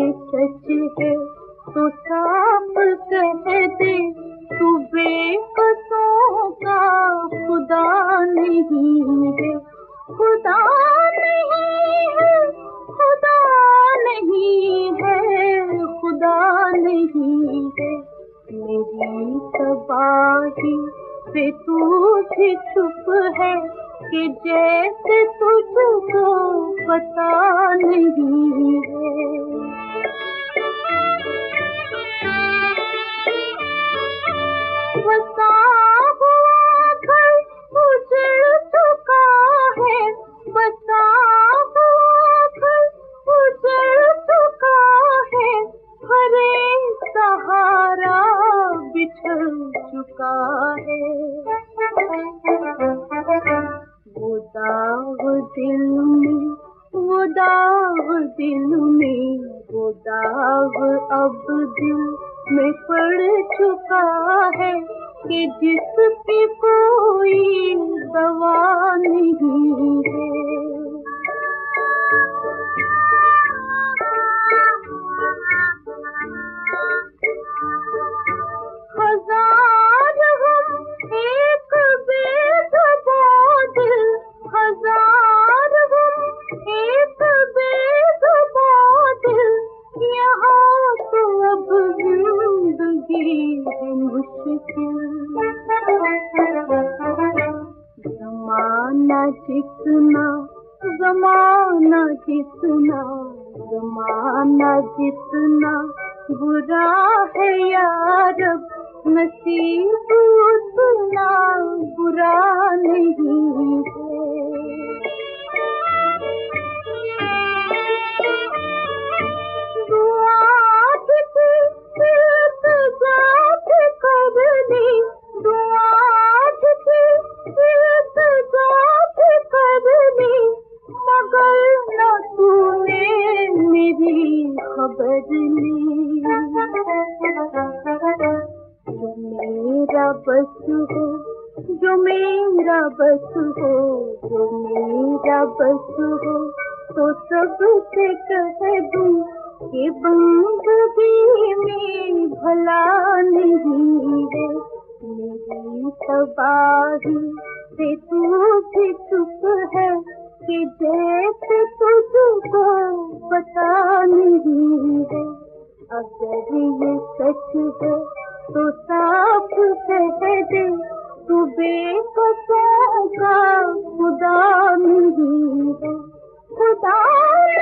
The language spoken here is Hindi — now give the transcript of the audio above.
सच है तो साफ कह दे, तू बेकसों का खुदा नहीं है, खुदा नहीं है, खुदा नहीं है, खुदा नहीं है। मेरी तबाही से तू भी चुप है कि जैसे तुझको पता नहीं है। बसा हुआ घर उजड़ चुका है, बसा हुआ घर उजड़ चुका है, हरे सहारा बिछड़ चुका है। वो दाग दिल में, वो दाग दिल में, वो दाग अब दिल में पड़ चुका है कि जिसकी कोई दवा नहीं है। हजार हम एक बेजुबां दिल, हजार हम एक बेजुबां दिल, यहाँ तो अब जिंदगी है मुश्किल। ज़माना जितना, ज़माना जितना, ज़माना जितना बुरा है यार, नसीब उतना बुरा नहीं है। दुआ की इल्तिजा कर ली, दुआ की इल्तिजा कर ली, मगर न तूने मेरी खबर ली। जो मेरा बस हो, जो मेरा बस हो, जो मेरा बस हो, तो सबसे कह दूं कि बंदगी में भला नहीं है। मेरी तबाही से तू भी चुप है कि जैसे तुझको पता नहीं है। अगर ये सच है तो साफ कह दे, तू बेकसों का खुदा नहीं है, खुदा